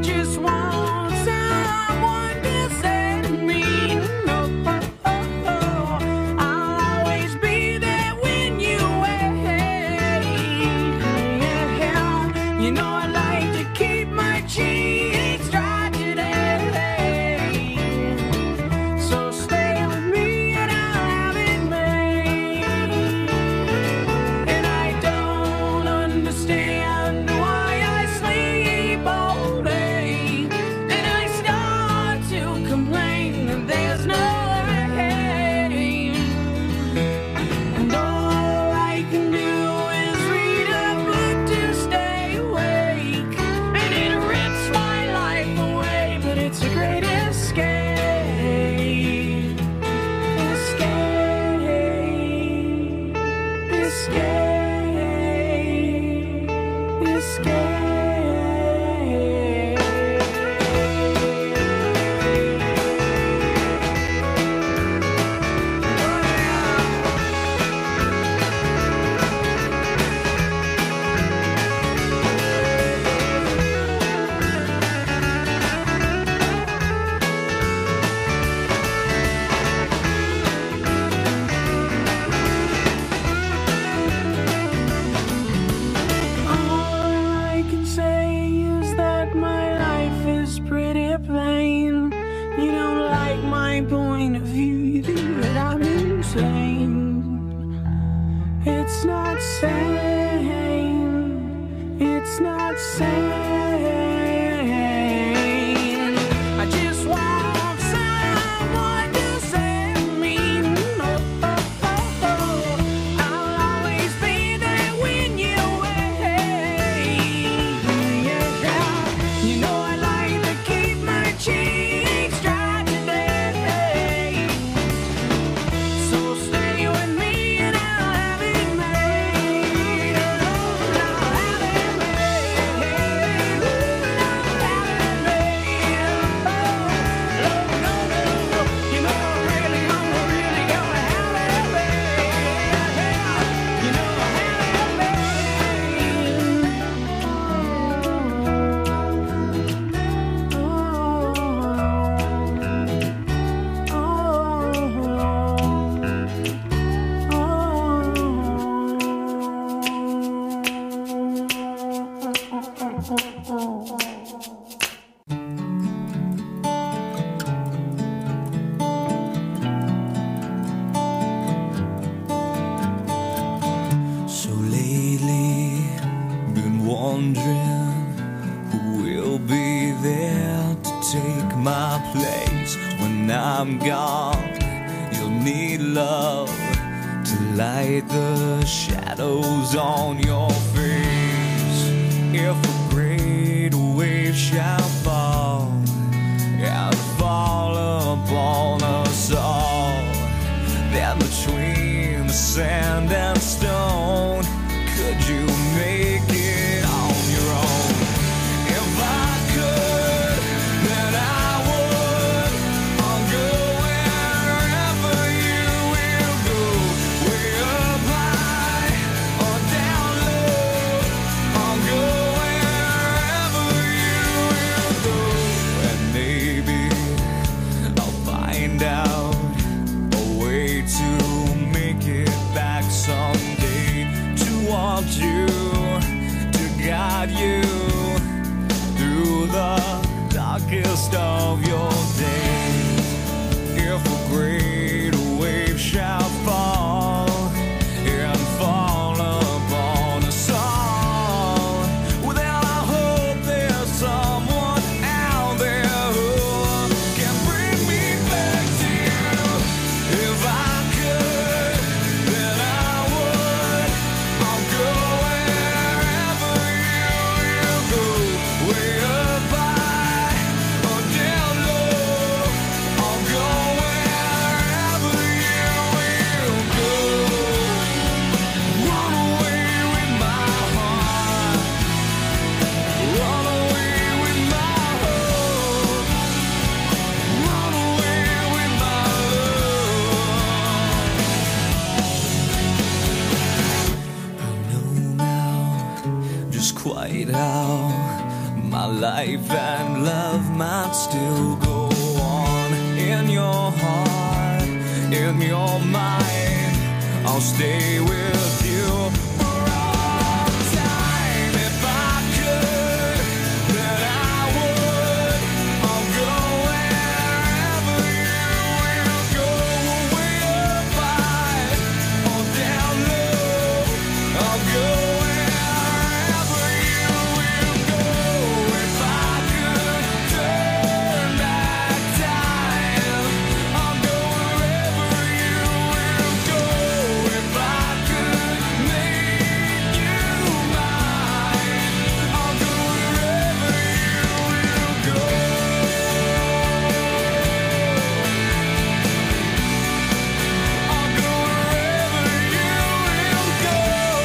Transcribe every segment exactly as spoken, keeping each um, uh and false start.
just want someone to set me. No, oh, oh, oh. I'll always be there when you wait. Yeah, you know I like to keep my cheeks dry today. So stay with me and I'll have it made. And I don't understand why I sleep all day. And I start to complain that there's no rain. And all I can do is read a book to stay awake. And it rips my life away, but it's a great escape. Escape. Escape. Escape. All I can say is that my life is pretty plain. You don't like my point of view, you think that I'm insane. It's not sane. It's not sane. I just want someone to set me. Oh, oh, oh, oh. I'll always be there when you wait. Yeah, you know I like to keep my cheeks dry today. So stay with me and I'll have it made. I'll have it made. I'll have it made. Oh, no, no, no. You know I really, I'm really gonna have it made. You know I have it So lately, been wondering who will be there to take my place when I'm gone. You'll need love to light the shadows on your face. If a great wave shall fall and fall upon us all, then between the sand and stone, could you make it on your own? If I could, then I would. I'll go wherever you will go, way up high or down low. I'll go wherever you will go, and maybe I'll find out a way to make it back someday, to want you, to guide you through the darkest of your days. If a great wave shall fall and fall upon us all, well, then I hope there's someone out there who can bring me back to you. If I could, then I would. I'll go wherever you will go, way up high or down low. I'll go wherever you will go. Run away with my heart, run away with my hope, run away with my love. I know now just quite how my life and love might still go on. In your heart, in your mind, I'll stay with you for all time. If I could, then I would. I'll go wherever you will go. Way up high or down low, I'll go wherever you will go. If I could turn back time, I'll go wherever you will go. If I could make you mine, I'll go wherever you will go. I'll go wherever you will go.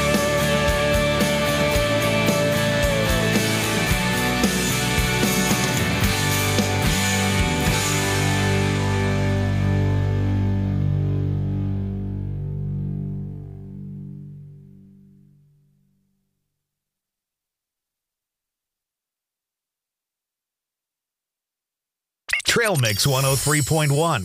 Trail Mix one oh three point one.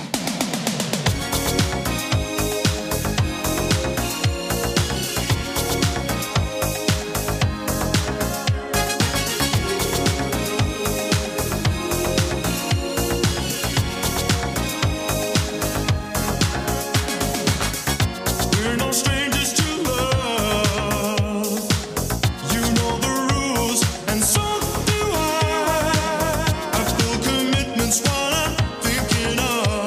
We're no strangers to love. You know the rules, and so do I. I feel commitment's what I'm thinking of.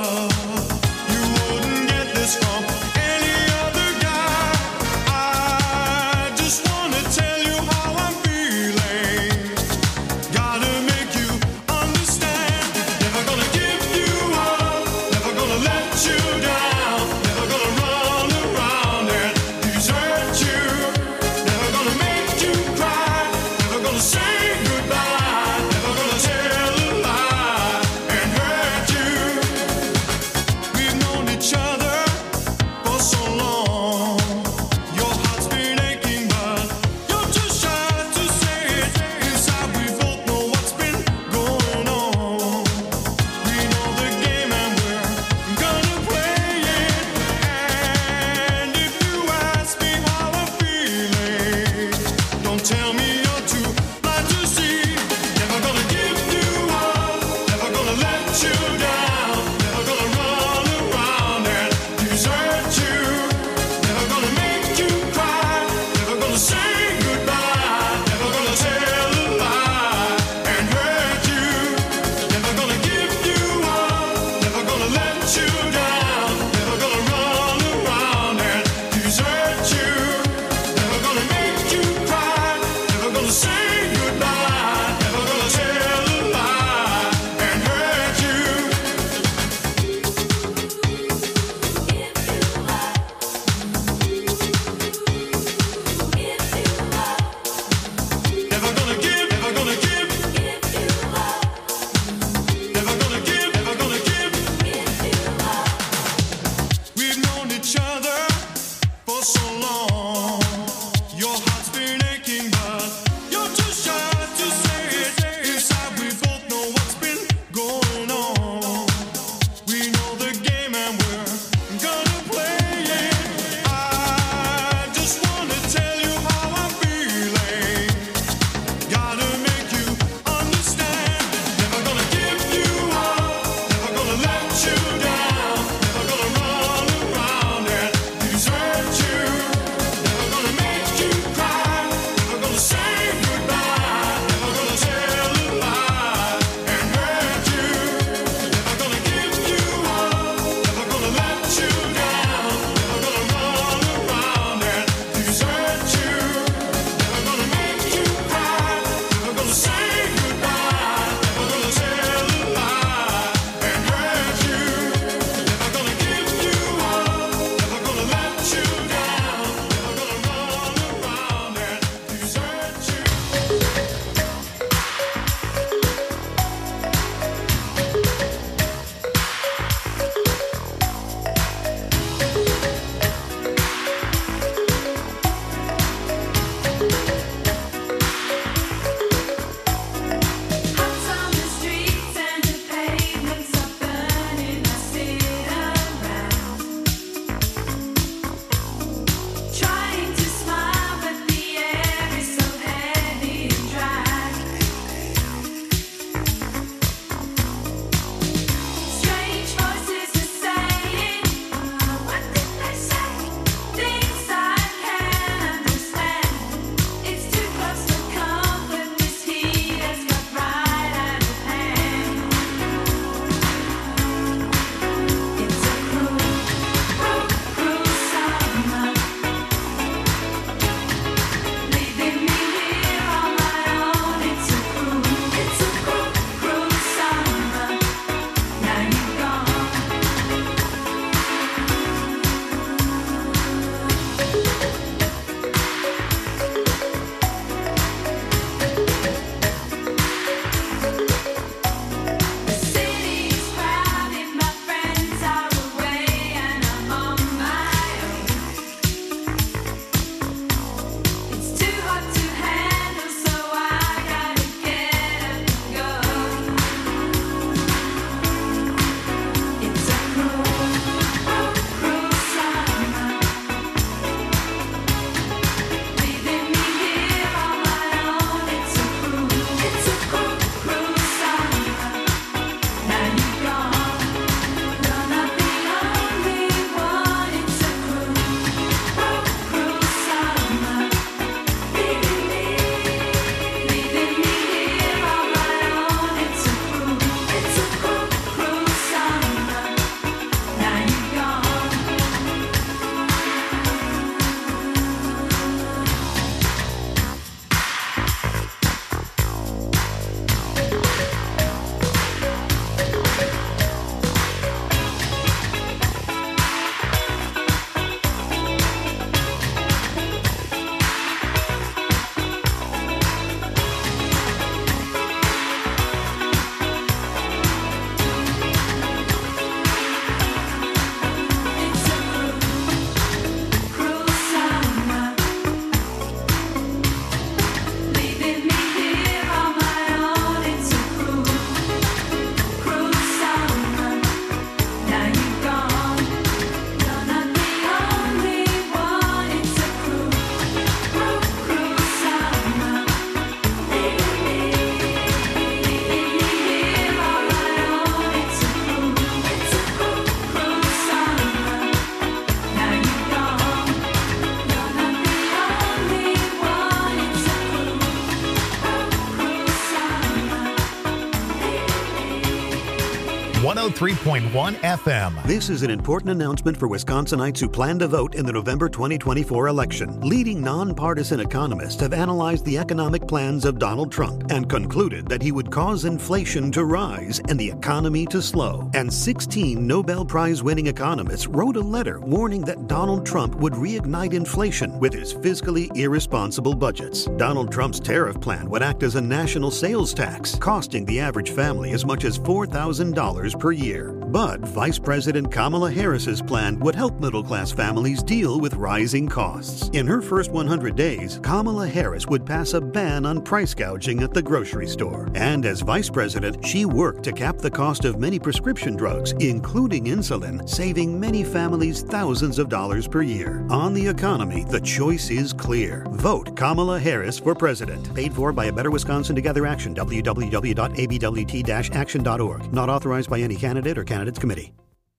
oh three point one F M. This is an important announcement for Wisconsinites who plan to vote in the November twenty twenty-four election. Leading nonpartisan economists have analyzed the economic plans of Donald Trump and concluded that he would cause inflation to rise and the economy to slow. And sixteen Nobel Prize-winning economists wrote a letter warning that Donald Trump would reignite inflation with his fiscally irresponsible budgets. Donald Trump's tariff plan would act as a national sales tax, costing the average family as much as four thousand dollars per year. But Vice President Kamala Harris's plan would help middle-class families deal with rising costs. In her first one hundred days, Kamala Harris would pass a ban on price gouging at the grocery store. And as vice president, she worked to cap the cost of many prescription drugs, including insulin, saving many families thousands of dollars per year. On the economy, the choice is clear. Vote Kamala Harris for president. Paid for by a Better Wisconsin Together Action, w w w dot a b w t dash action dot org. Not authorized by any candidate or candidates committee.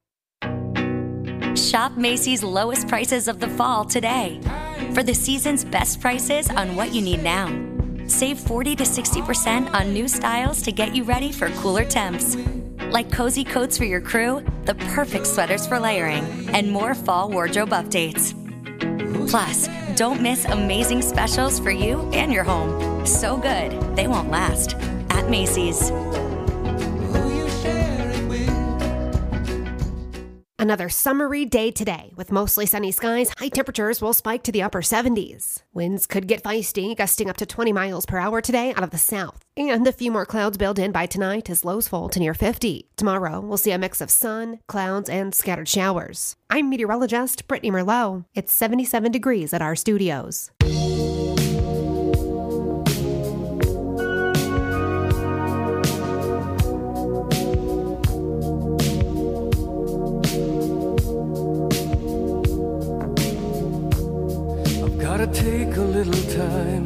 Shop Macy's lowest prices of the fall today. For the season's best prices on what you need now. Save forty to sixty percent on new styles to get you ready for cooler temps. Like cozy coats for your crew, the perfect sweaters for layering, and more fall wardrobe updates. Plus, don't miss amazing specials for you and your home. So good, they won't last. At Macy's. Another summery day today with mostly sunny skies. High temperatures will spike to the upper seventies. Winds could get feisty, gusting up to twenty miles per hour today out of the south. And a few more clouds build in by tonight as lows fall to near fifty. Tomorrow, we'll see a mix of sun, clouds, and scattered showers. I'm meteorologist Brittany Merlot. It's seventy-seven degrees at our studios. Gotta take a little time,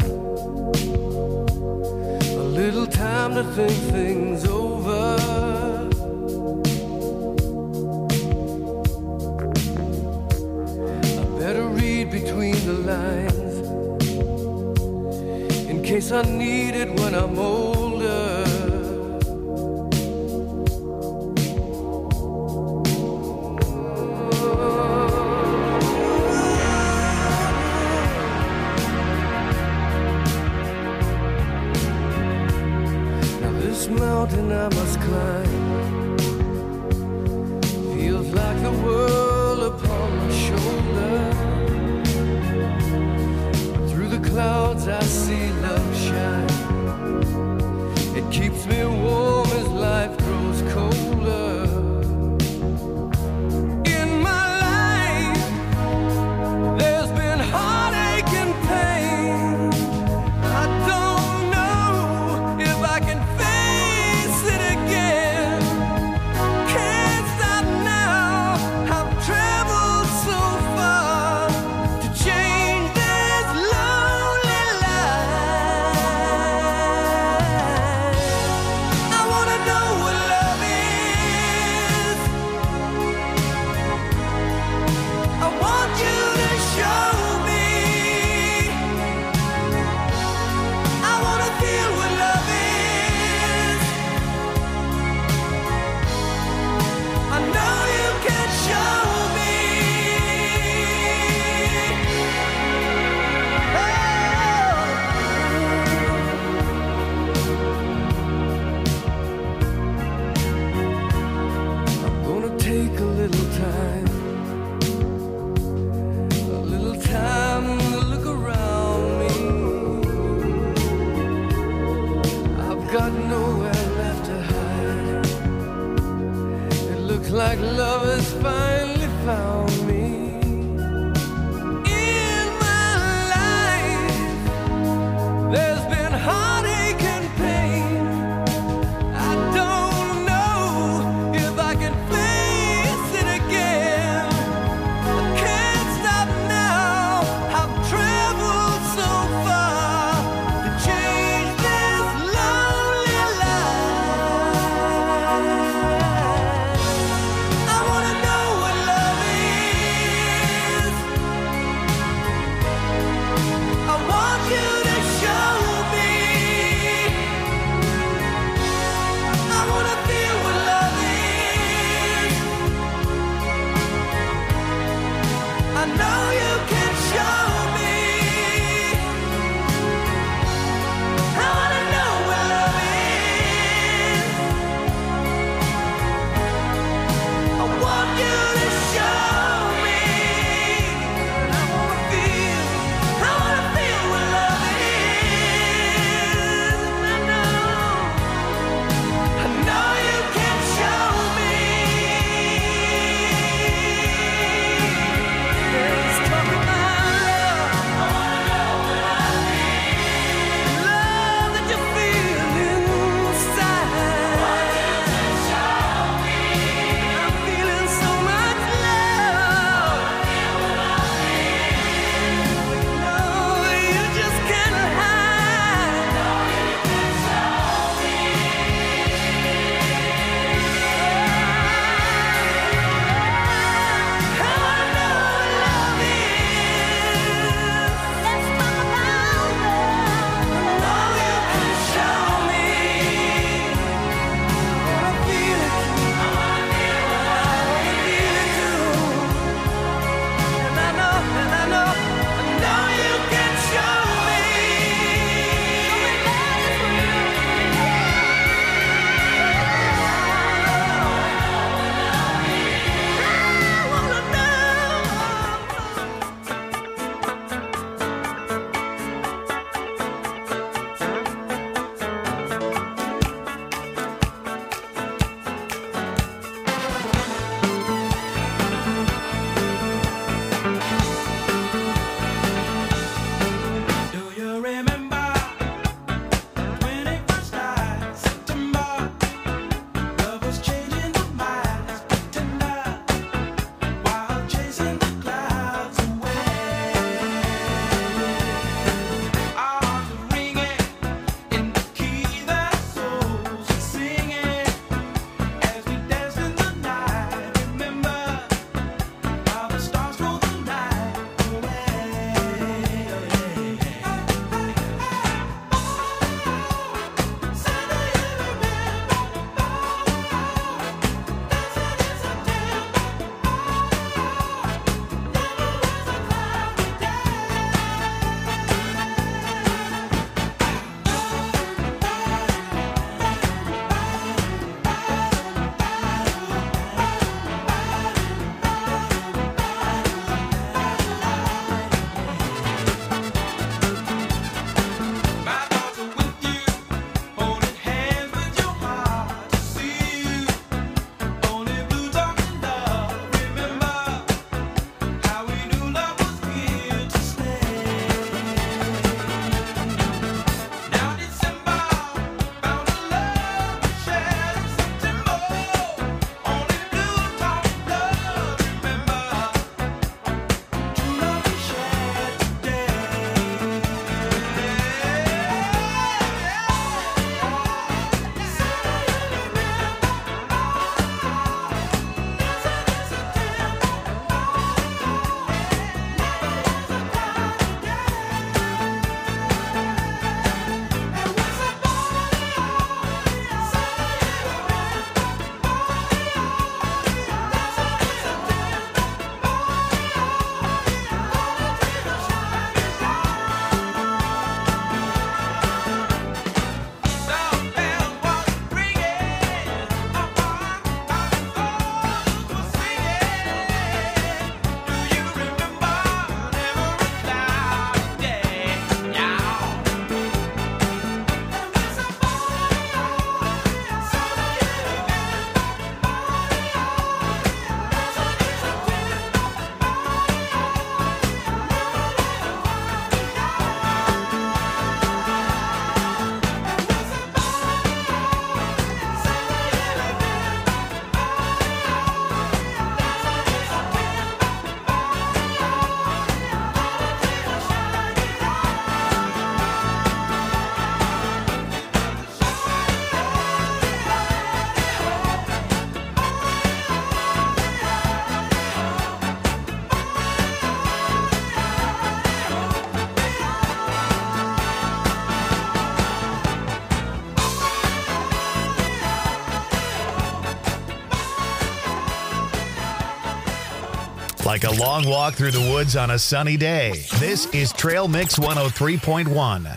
a little time to think things over. I better read between the lines in case I need it when I'm older. Mountain I must climb feels like the world upon my shoulder. Through the clouds I see love shine. It keeps me warm as life grows colder. In my life there's been heartache and pain. I don't know if I can like love has finally found me. In my life there's been heartache and pain. I don't know if I can face it again. I can't stop now. I've traveled so far to change this lonely life. I wanna know what love Like a long walk through the woods on a sunny day. This is Trail Mix one oh three point one.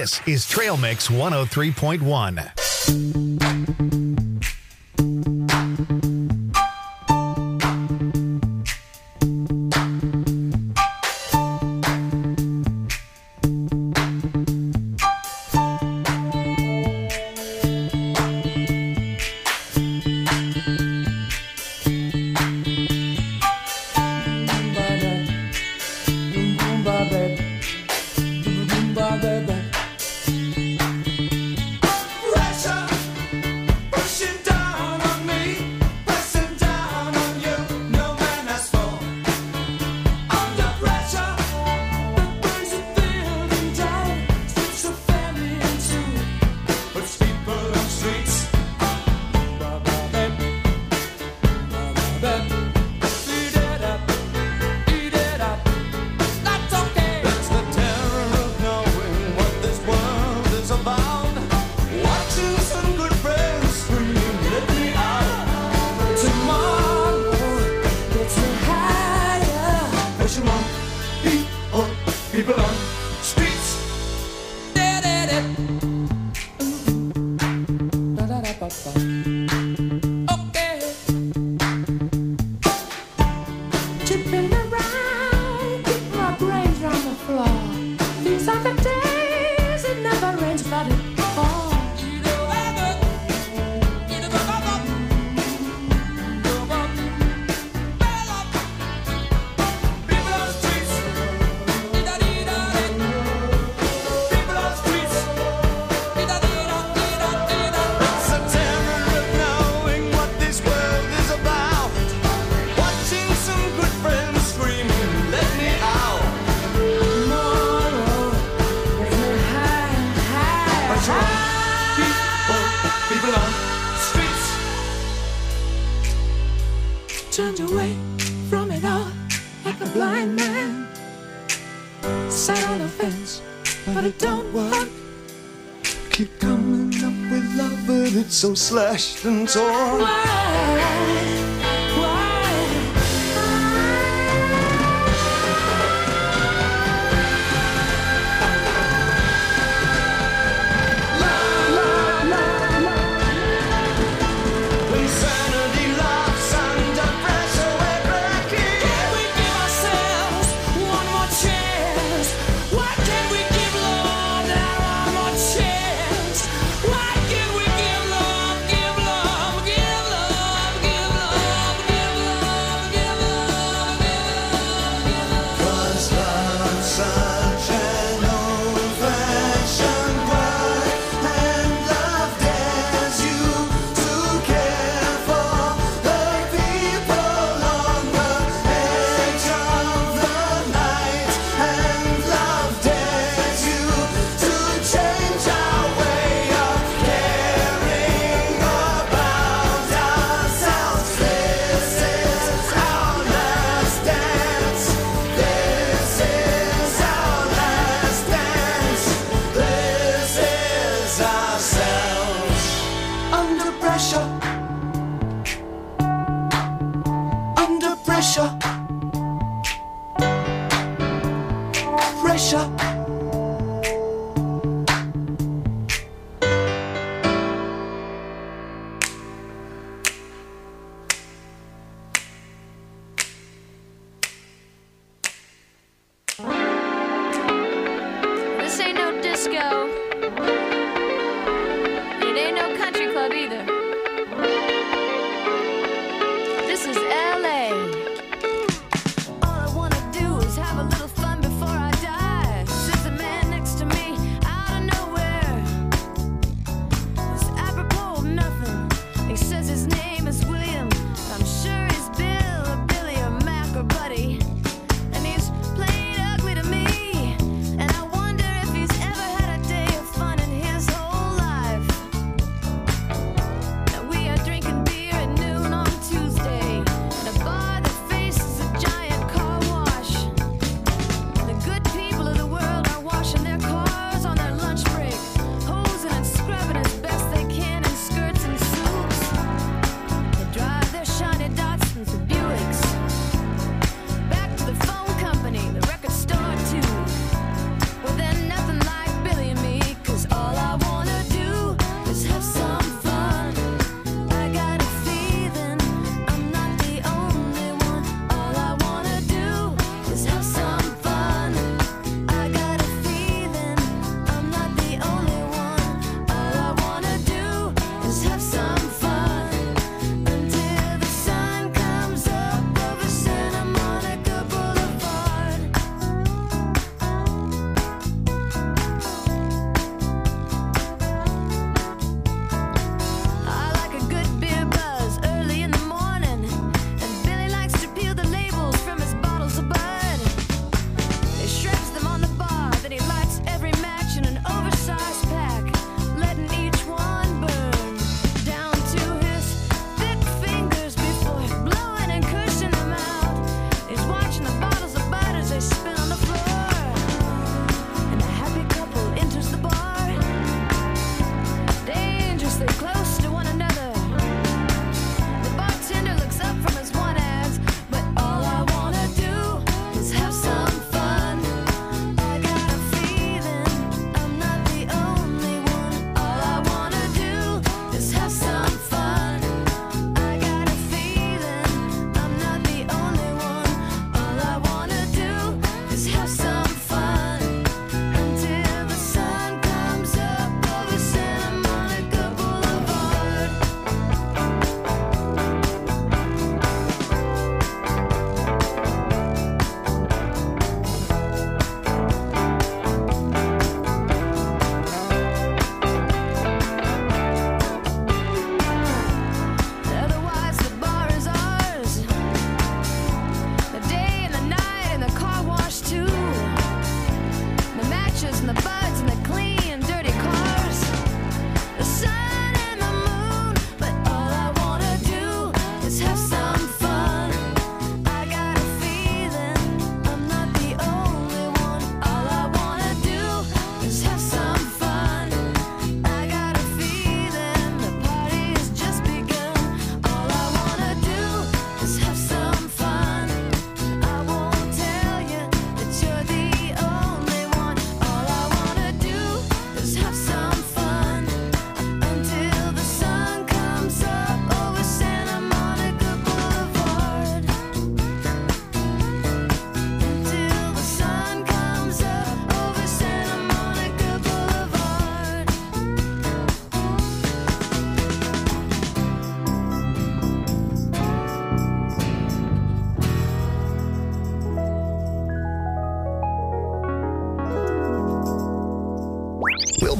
This is Trail Mix one oh three point one. Turned away from it all like a blind man. Sat on the fence, but it don't work. Keep coming up with love, but it's so slashed and torn. Why? This ain't no disco. It ain't no country club either. This is L A. All I wanna do is have a little fun before I die.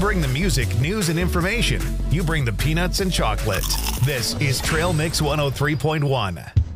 bring the music, news, and information. You bring the peanuts and chocolate. This is Trail Mix one oh three point one.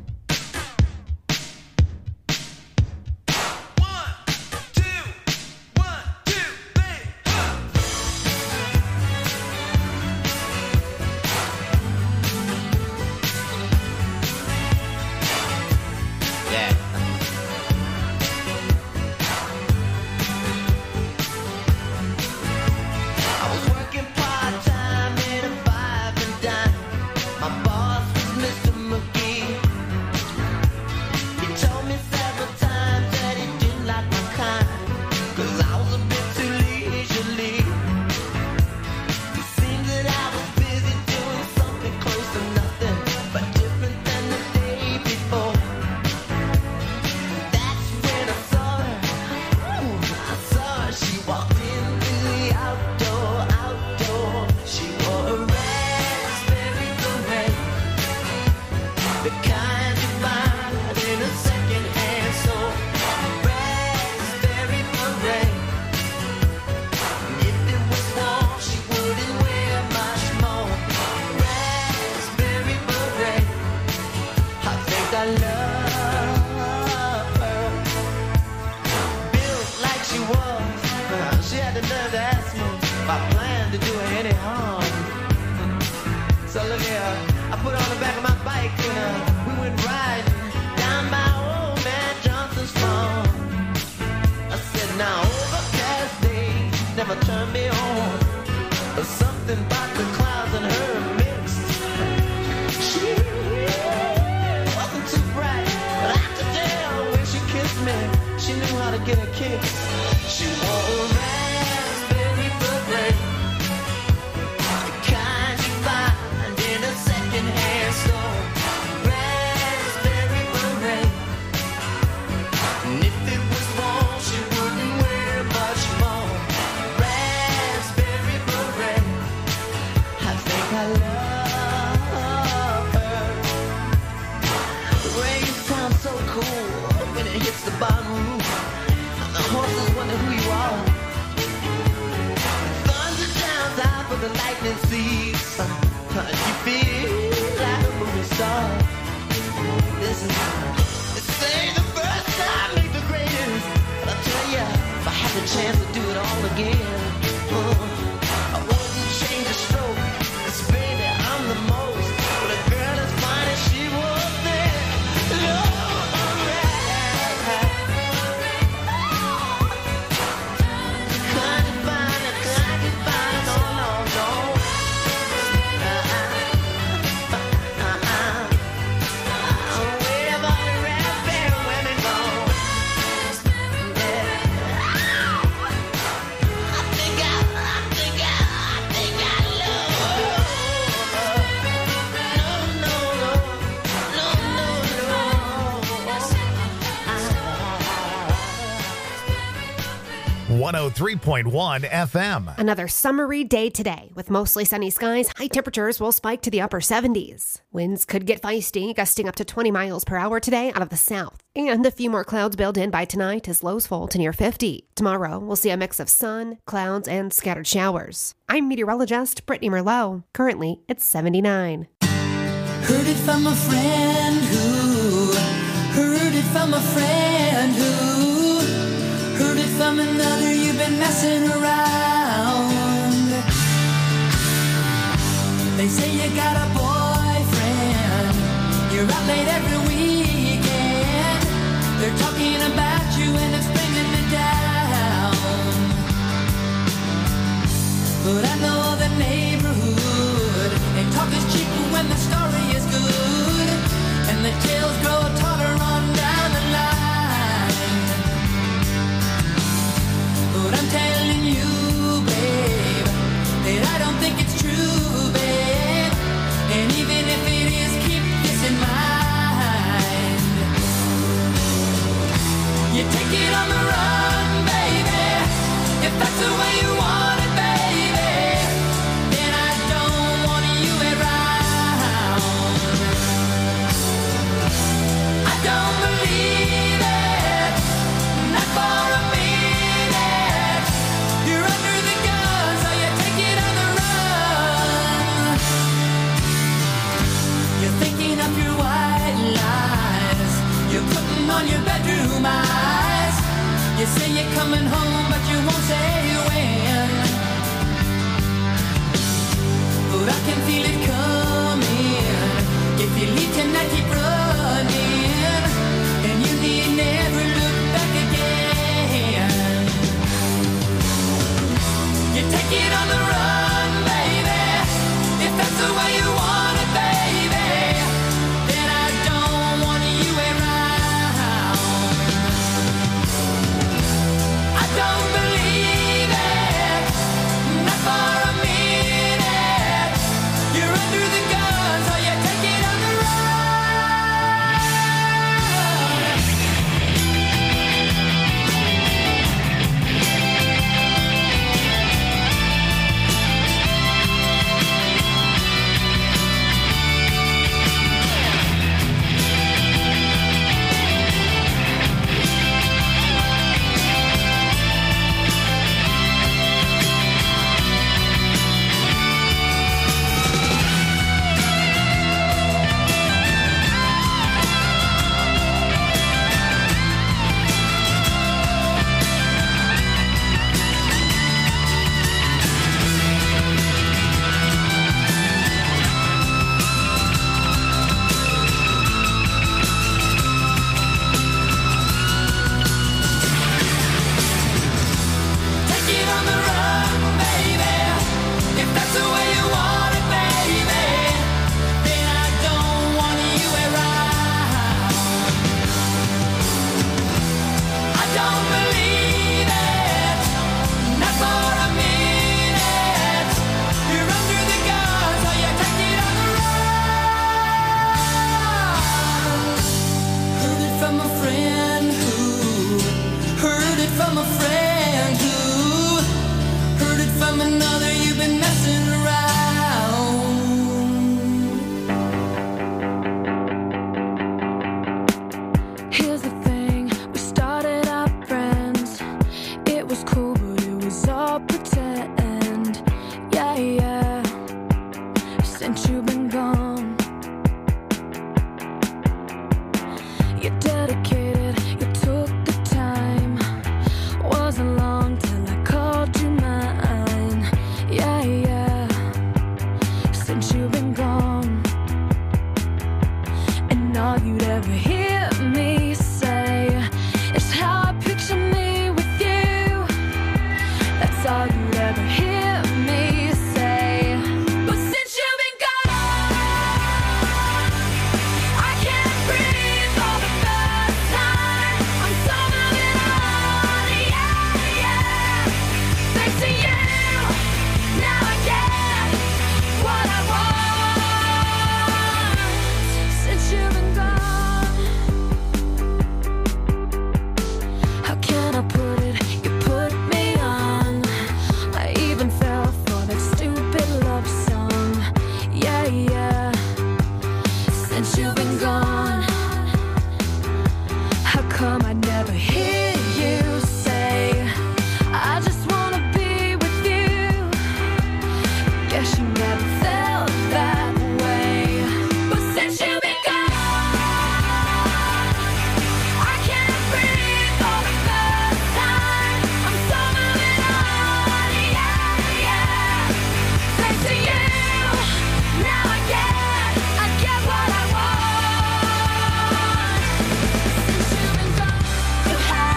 one oh three point one F M. Another summery day today with mostly sunny skies. High temperatures will spike to the upper seventies. Winds could get feisty, gusting up to twenty miles per hour today out of the south. And a few more clouds build in by tonight as lows fall to near fifty. Tomorrow, we'll see a mix of sun, clouds, and scattered showers. I'm meteorologist Brittany Merlot. Currently, it's seventy-nine. Heard it from a friend who, heard it from a friend who, heard it from another, you've been messing around. They say you got a boyfriend, you're out late every weekend. They're talking about you and it's bringing me down. But I know the neighborhood, and talk is cheap when the story is good, and the tales grow taller on down the line. But I'm telling you, babe, that I don't think it's true, babe. And even if it is, keep this in mind. You take it on the run, baby, if that's the way you want it, baby. Then I don't want you around. I don't believe it, not for a minute. You're under the gun, so you bedroom eyes. You say you're coming home, but you won't say when. But I can feel it coming. If you leave tonight, keep running, and you need never look back again. You take it on the run, baby. If that's the way you want it, baby, then I don't want you around. I don't believe it, not for a minute. You're under the gun, so you take it on the run. Take it on the run, baby. If that's the way you want it, baby, then I don't want you around. I don't believe it, not for a minute. You're under the gun, so you take it on the run. Heard it from a friend who heard it from a friend who heard it from another. You've been messing around. Here's the thing, we started out friends. It was cool, but it was all pretend. Yeah, yeah. Since you've been gone, you're dedicated, you took the time. Wasn't long till I called you mine. Yeah, yeah. Since you've been gone, and all you'd ever hear me say is how I picture me with you. That's all you'd ever hear me say. But since you've been gone, I can't breathe for the first time. I'm so moving on, yeah, yeah. Thanks to you, now I get what I want. Since you've been gone, how can I put it? You put me on. I even fell for that stupid love song. Yeah, yeah. Since you've been gone, how come I never hear you say I just wanna be with you? Guess you never felt that way. But since you've been gone, I can't breathe for the first time. I'm so moving on, yeah, yeah. Thanks to you, now I get, I get what I want. Since you've been gone, you have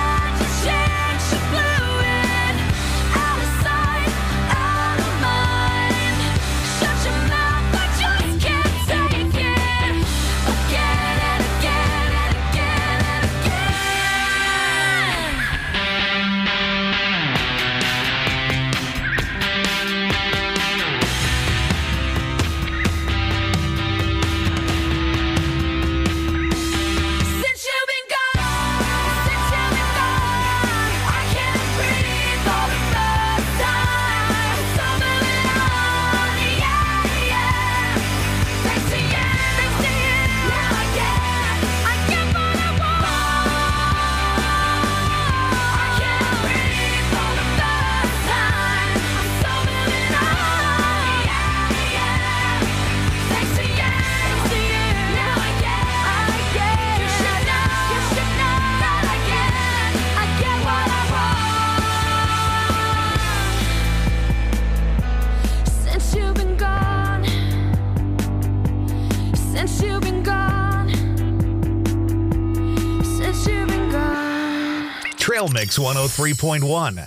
Trail Mix one oh three point one.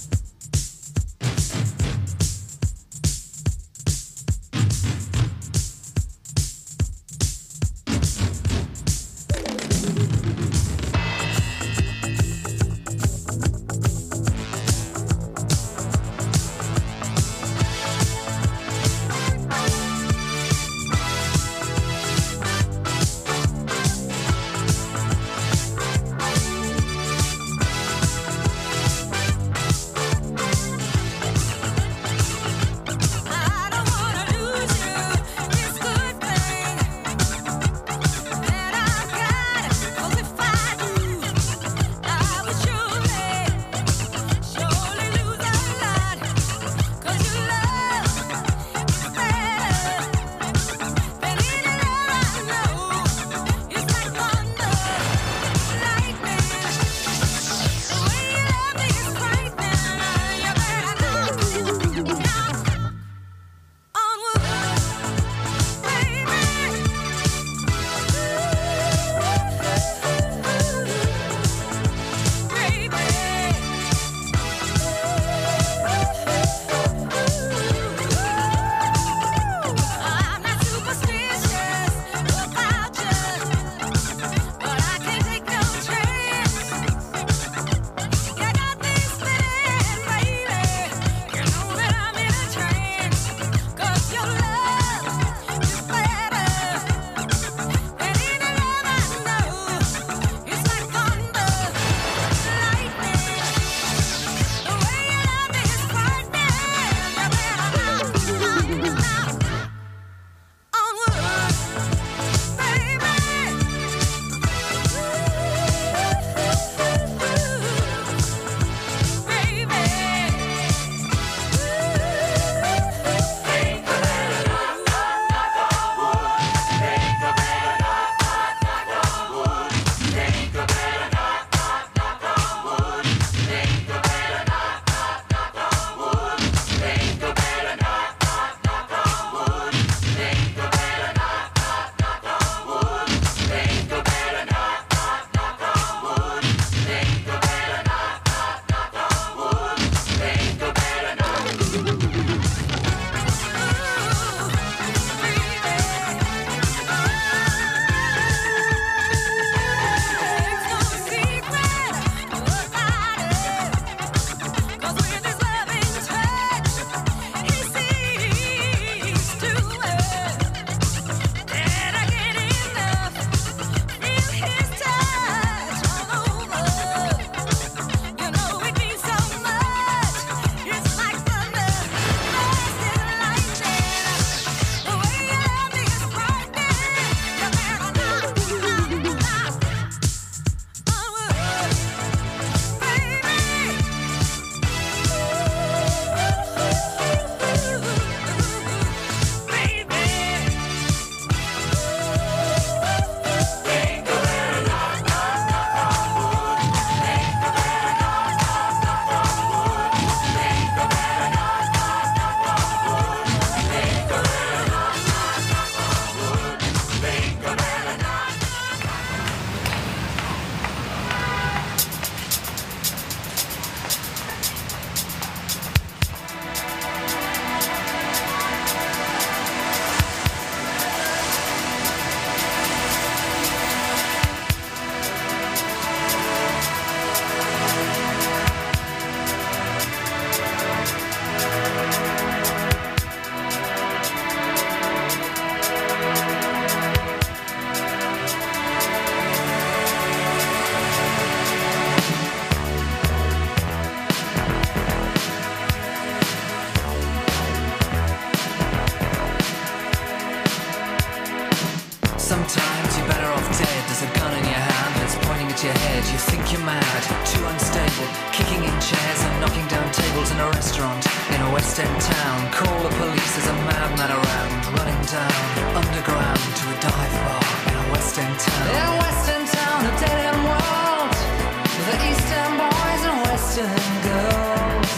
Sometimes you're better off dead. There's a gun in your hand that's pointing at your head. You think you're mad, too unstable, kicking in chairs and knocking down tables in a restaurant in a West End town. Call the police, there's a madman around, running down underground to a dive bar in a West End town. In a West End town, a dead end world, the East End boys and West End girls.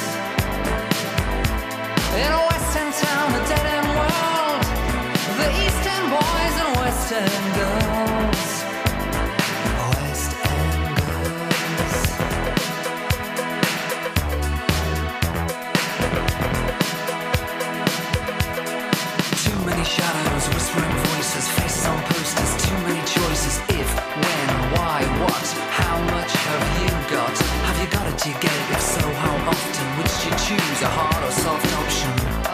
In a West End town, a dead end world, the East End boys and West End girls. West End girls. do you get it? If so, how often? Which do you choose, a hard or soft option?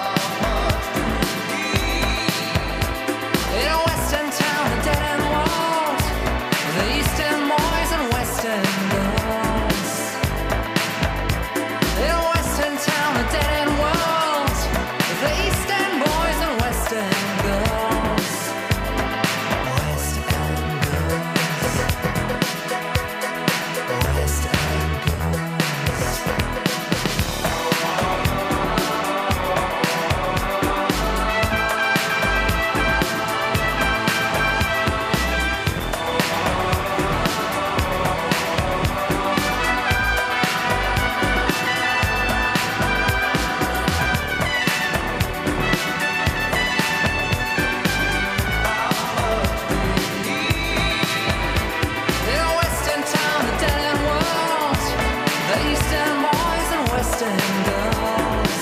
In a western town, a dead-end world, the eastern boys and western girls. In a western town, a dead-end world, the eastern boys and western girls. West End girls. West End girls. In a western town, a dead-end world, the eastern boys and western girls.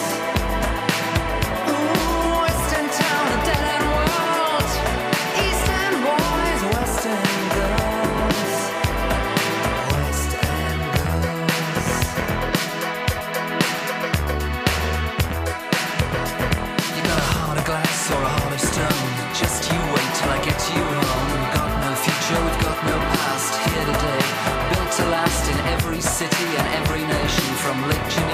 Ooh, western town, a dead-end world, eastern boys, western girls. West End girls. You got a heart of glass or a heart of stone. Just you wait till I get you home. We've got no future, we've got no past. Here today, built to last in every city and every nation, from Lake Geneva